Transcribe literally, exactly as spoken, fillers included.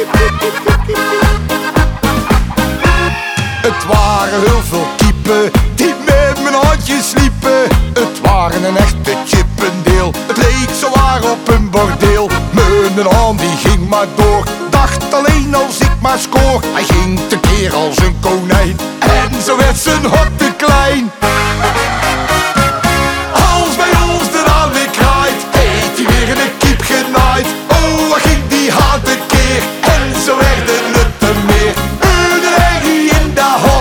Het waren heel veel kiepen die met mijn handjes liepen. Het waren een echte chippendeel, het leek zowaar op een bordeel. Mijn hand die ging maar door, dacht alleen als ik maar scoor. Hij ging tekeer als een konijn en zo werd zijn hart